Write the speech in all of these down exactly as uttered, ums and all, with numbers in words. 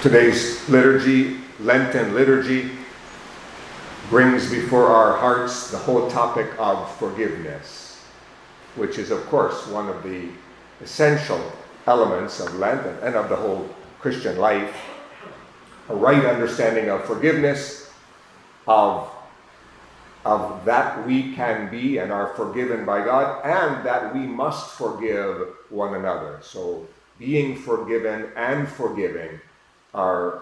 Today's liturgy, Lenten liturgy, brings before our hearts the whole topic of forgiveness, which is, of course, one of the essential elements of Lent and of the whole Christian life. A right understanding of forgiveness, of, of that we can be and are forgiven by God, and that we must forgive one another. So being forgiven and forgiving are,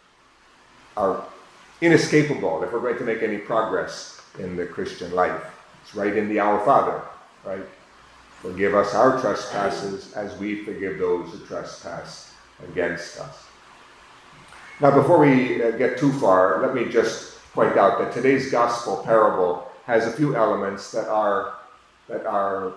are inescapable if we're going to make any progress in the Christian life. It's right in the Our Father, right? Forgive us our trespasses as we forgive those who trespass against us. Now, before we uh, get too far, let me just point out that today's gospel parable has a few elements that are that are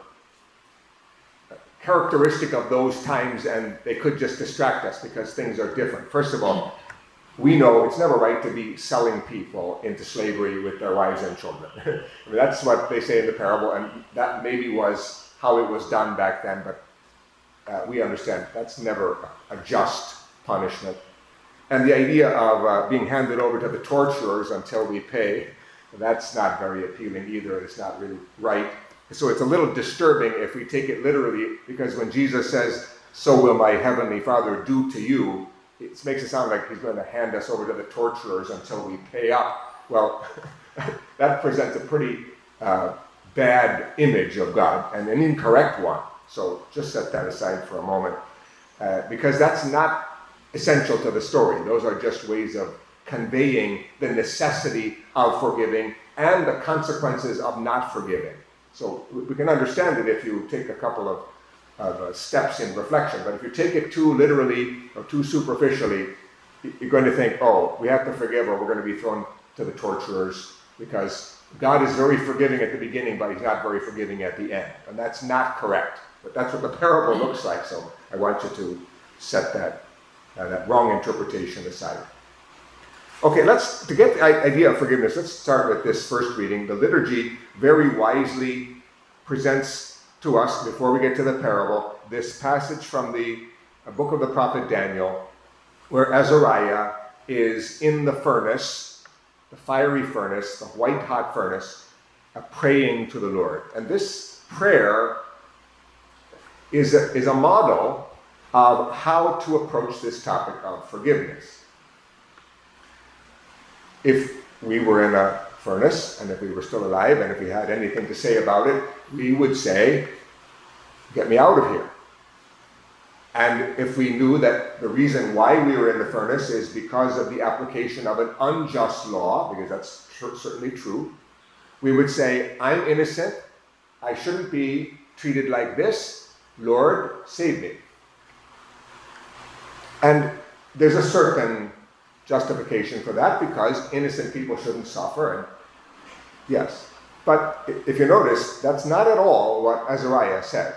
characteristic of those times, and they could just distract us because things are different. First of all, we know it's never right to be selling people into slavery with their wives and children. I mean, that's what they say in the parable, and that maybe was how it was done back then, but uh, we understand that's never a just punishment. And the idea of uh, being handed over to the torturers until we pay, that's not very appealing either. It's not really right. So it's a little disturbing if we take it literally, because when Jesus says, "So will my heavenly Father do to you," it makes it sound like he's going to hand us over to the torturers until we pay up. Well, that presents a pretty uh, bad image of God, and an incorrect one. So just set that aside for a moment, uh, because that's not essential to the story. Those are just ways of conveying the necessity of forgiving and the consequences of not forgiving. So we can understand it if you take a couple of, of uh, steps in reflection, but if you take it too literally or too superficially, you're going to think, oh, we have to forgive or we're going to be thrown to the torturers, because God is very forgiving at the beginning, but he's not very forgiving at the end. And that's not correct. But that's what the parable looks like, so I want you to set that, uh, that wrong interpretation aside. Okay, let's, to get the idea of forgiveness, let's start with this first reading. The liturgy very wisely presents to us, before we get to the parable, this passage from the book of the prophet Daniel, where Azariah is in the furnace, the fiery furnace, the white-hot furnace, uh, praying to the Lord. And this prayer is a, is a model of how to approach this topic of forgiveness. If we were in a furnace, and if we were still alive, and if we had anything to say about it, we would say, "Get me out of here." And if we knew that the reason why we were in the furnace is because of the application of an unjust law, because that's certainly true, we would say, "I'm innocent, I shouldn't be treated like this, Lord, save me." And there's a certain justification for that, because innocent people shouldn't suffer, and yes. But if you notice, that's not at all what Azariah says.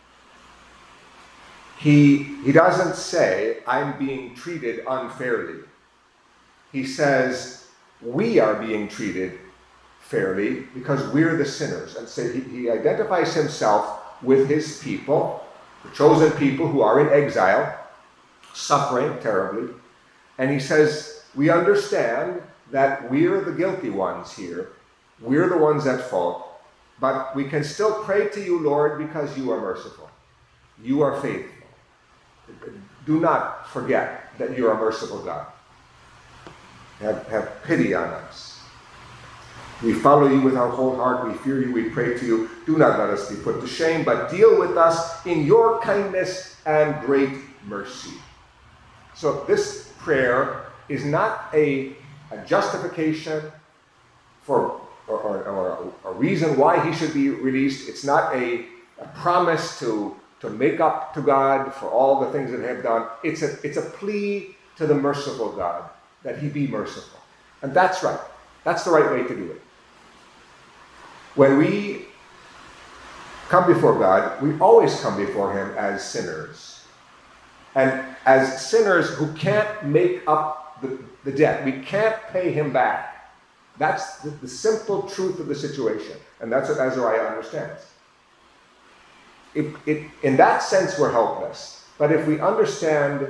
He, he doesn't say, "I'm being treated unfairly." He says, we are being treated fairly because we're the sinners. And so he, he identifies himself with his people, the chosen people who are in exile, suffering terribly. And he says, we understand that we're the guilty ones here. We're the ones at fault. But we can still pray to you, Lord, because you are merciful. You are faithful. Do not forget that you are a merciful God. Have, have pity on us. We follow you with our whole heart. We fear you. We pray to you. Do not let us be put to shame, but deal with us in your kindness and great mercy. So this prayer is not a, a justification for or, or, or a, a reason why he should be released. It's not a, a promise to, to make up to God for all the things that they have done. It's a, it's a plea to the merciful God that he be merciful. And that's right. That's the right way to do it. When we come before God, we always come before him as sinners. And as sinners who can't make up the, the debt. We can't pay him back. That's the, the simple truth of the situation. And that's what Azariah understands. It, it, in that sense, we're helpless. But if we understand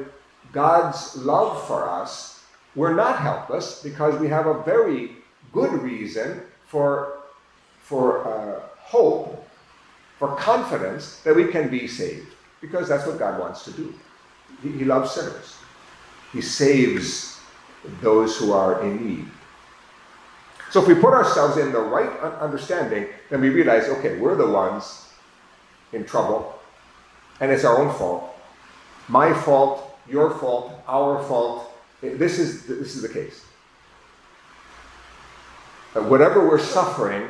God's love for us, we're not helpless because we have a very good reason for, for uh, hope, for confidence that we can be saved, because that's what God wants to do. He, he loves sinners. He saves those who are in need. So if we put ourselves in the right understanding, then we realize, okay, we're the ones in trouble, and it's our own fault. My fault, your fault, our fault. This is, this is the case. But whatever we're suffering,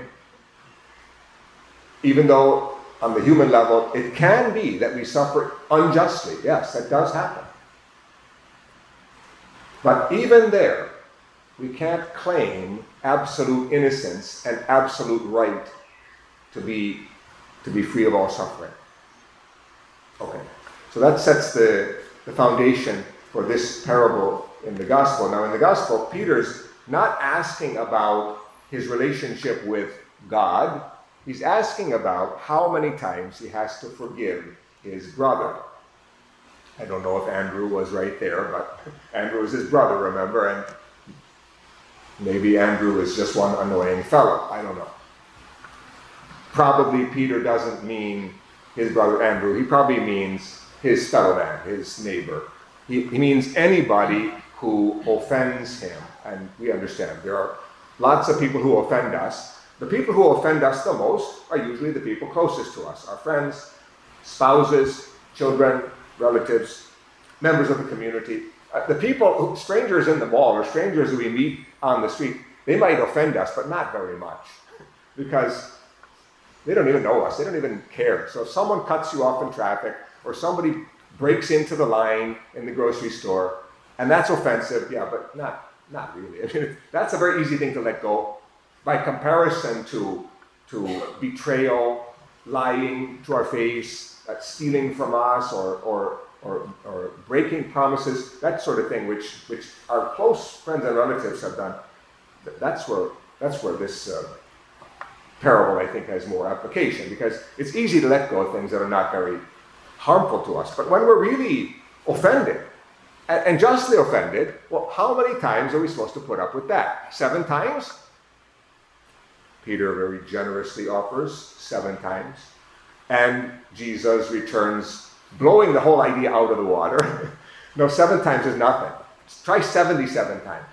even though on the human level, it can be that we suffer unjustly. Yes, that does happen. But even there, we can't claim absolute innocence and absolute right to be, to be free of all suffering. Okay, so that sets the, the foundation for this parable in the gospel. Now in the gospel, Peter's not asking about his relationship with God. He's asking about how many times he has to forgive his brother. I don't know if Andrew was right there, but Andrew was his brother, remember? And maybe Andrew is just one annoying fellow. I don't know. Probably Peter doesn't mean his brother Andrew. He probably means his fellow man, his neighbor. He, he means anybody who offends him. And we understand there are lots of people who offend us. The people who offend us the most are usually the people closest to us. Our friends, spouses, children, relatives, members of the community. Uh, the people, who, strangers in the mall or strangers who we meet on the street, they might offend us, but not very much. Because they don't even know us. They don't even care. So if someone cuts you off in traffic or somebody breaks into the line in the grocery store, and that's offensive, yeah, but not, not really. I mean, that's a very easy thing to let go. By comparison to, to betrayal, lying to our face, uh, stealing from us, or, or, or, or breaking promises, that sort of thing, which, which our close friends and relatives have done, that's where, that's where this uh, parable, I think, has more application, because it's easy to let go of things that are not very harmful to us. But when we're really offended, and, and justly offended, well, how many times are we supposed to put up with that? Seven times? Peter very generously offers seven times. And Jesus returns, blowing the whole idea out of the water. No, seven times is nothing. Try seventy-seven times.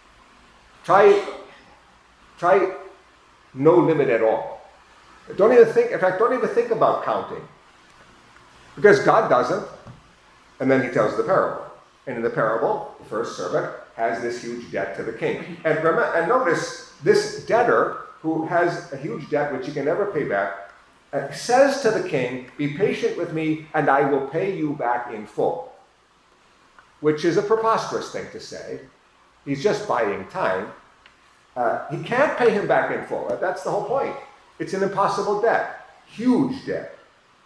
Try, try no limit at all. Don't even think, in fact, don't even think about counting. Because God doesn't. And then he tells the parable. And in the parable, the first servant has this huge debt to the king. And, remember, and notice, this debtor, who has a huge debt which he can never pay back, uh, says to the king, "Be patient with me, and I will pay you back in full." Which is a preposterous thing to say. He's just buying time. Uh, he can't pay him back in full. That's the whole point. It's an impossible debt. Huge debt.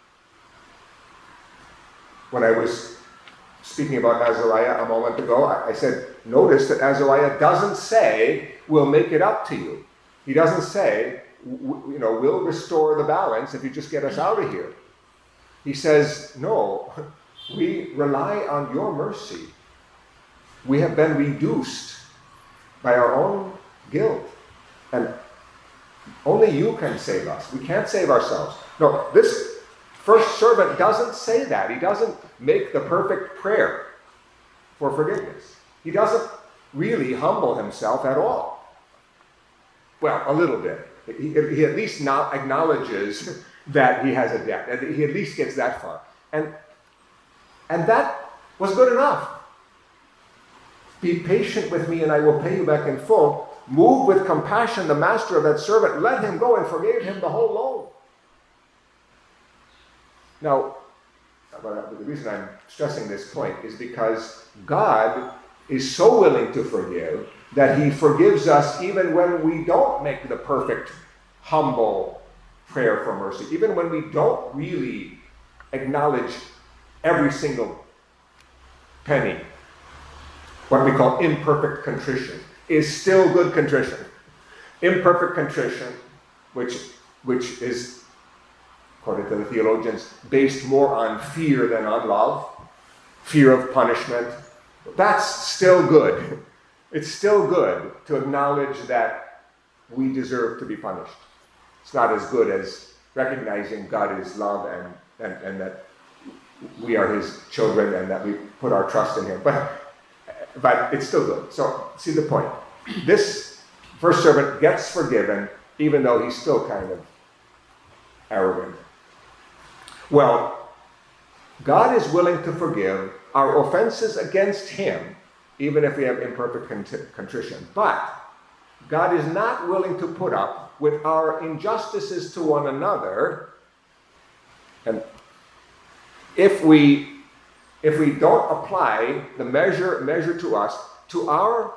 When I was speaking about Azariah a moment ago, I, I said, notice that Azariah doesn't say, "We'll make it up to you." He doesn't say, w- you know, "We'll restore the balance if you just get us out of here." He says, "No, we rely on your mercy. We have been reduced by our own guilt. And only you can save us. We can't save ourselves." No, this first servant doesn't say that. He doesn't make the perfect prayer for forgiveness. He doesn't really humble himself at all. Well, a little bit. He, he at least now acknowledges that he has a debt. He at least gets that far. And, and that was good enough. "Be patient with me and I will pay you back in full." Moved with compassion, the master of that servant let him go and forgave him the whole loan. Now, the reason I'm stressing this point is because God is so willing to forgive that he forgives us even when we don't make the perfect, humble prayer for mercy, even when we don't really acknowledge every single penny. What we call imperfect contrition is still good contrition. Imperfect contrition, which, which is, according to the theologians, based more on fear than on love, fear of punishment, That's still good. It's still good to acknowledge that we deserve to be punished. It's not as good as recognizing God is love and, and, and that we are his children and that we put our trust in him. But, but it's still good. So, see the point. This first servant gets forgiven even though he's still kind of arrogant. Well, God is willing to forgive our offenses against him, even if we have imperfect contrition. But God is not willing to put up with our injustices to one another. And if we if we don't apply the measure measure to us to our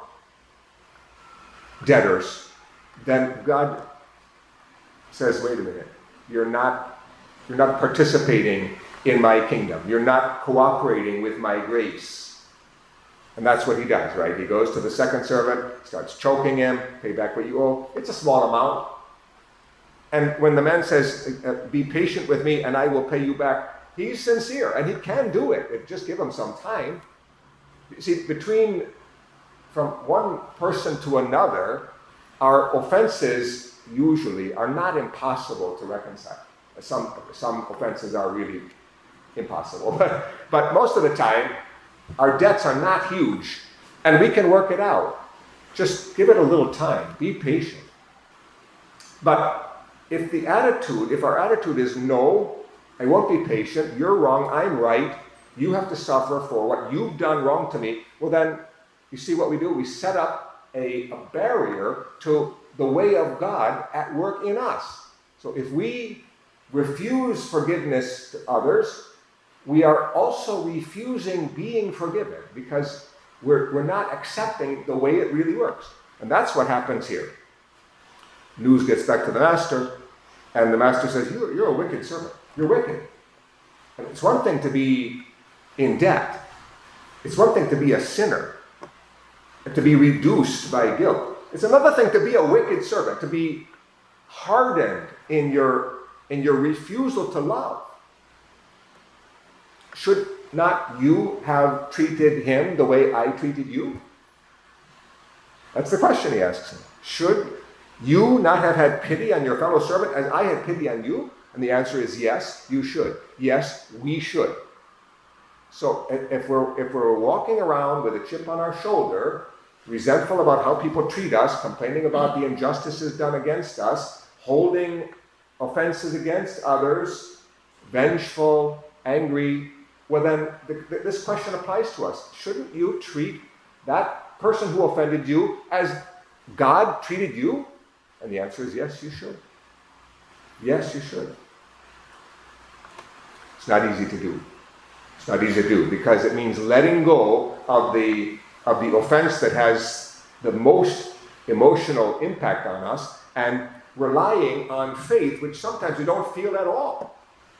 debtors, then God says, wait a minute, you're not you're not participating in my kingdom. You're not cooperating with my grace. And that's what he does, right? He goes to the second servant, starts choking him, pay back what you owe. It's a small amount. And when the man says, be patient with me and I will pay you back, he's sincere and he can do it. Just give him some time. You see, between, from one person to another, our offenses usually are not impossible to reconcile. Some, some offenses are really impossible. But, but most of the time, our debts are not huge, and we can work it out. Just give it a little time. Be patient. But if the attitude, if our attitude is, no, I won't be patient, you're wrong, I'm right, you have to suffer for what you've done wrong to me, well then, you see what we do? We set up a, a barrier to the way of God at work in us. So if we refuse forgiveness to others, we are also refusing being forgiven because we're, we're not accepting the way it really works. And that's what happens here. News gets back to the master, and the master says, you're, you're a wicked servant. You're wicked. And it's one thing to be in debt. It's one thing to be a sinner, to be reduced by guilt. It's another thing to be a wicked servant, to be hardened in your, in your refusal to love. Should not you have treated him the way I treated you? That's the question he asks him. Should you not have had pity on your fellow servant as I had pity on you? And the answer is yes, you should. Yes, we should. So if we're, if we're walking around with a chip on our shoulder, resentful about how people treat us, complaining about the injustices done against us, holding offenses against others, vengeful, angry, well then the, the, this question applies to us. Shouldn't you treat that person who offended you as God treated you? And the answer is yes, you should. Yes, you should. It's not easy to do. It's not easy to do because it means letting go of the of the offense that has the most emotional impact on us and relying on faith, which sometimes we don't feel at all.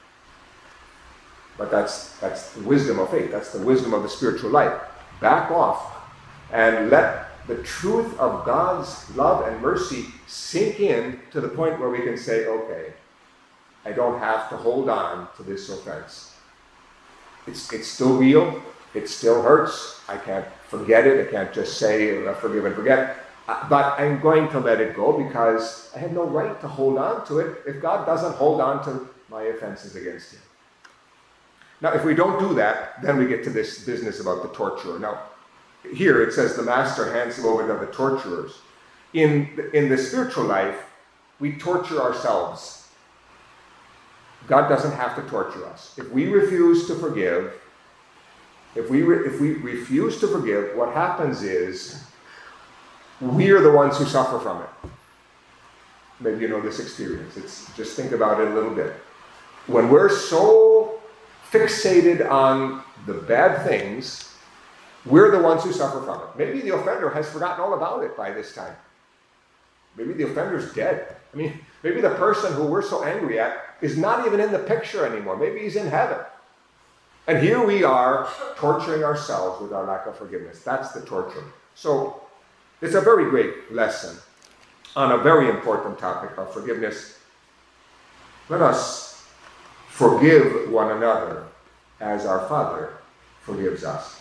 But that's that's the wisdom of faith. That's the wisdom of the spiritual life. Back off and let the truth of God's love and mercy sink in to the point where we can say, okay, I don't have to hold on to this offense. It's it's still real. It still hurts. I can't forget it. I can't just say, forgive and forget. But I'm going to let it go because I have no right to hold on to it if God doesn't hold on to my offenses against him. Now, if we don't do that, then we get to this business about the torturer. Now, here it says the master hands him over to the torturers. In the, in the spiritual life, we torture ourselves. God doesn't have to torture us. If we refuse to forgive, if we re, if we refuse to forgive, what happens is we are the ones who suffer from it. Maybe you know this experience. It's just think about it a little bit. When we're so fixated on the bad things, we're the ones who suffer from it. Maybe the offender has forgotten all about it by this time. Maybe the offender's dead. I mean, maybe the person who we're so angry at is not even in the picture anymore. Maybe he's in heaven. And here we are torturing ourselves with our lack of forgiveness. That's the torture. So it's a very great lesson on a very important topic of forgiveness. Let us forgive one another as our Father forgives us.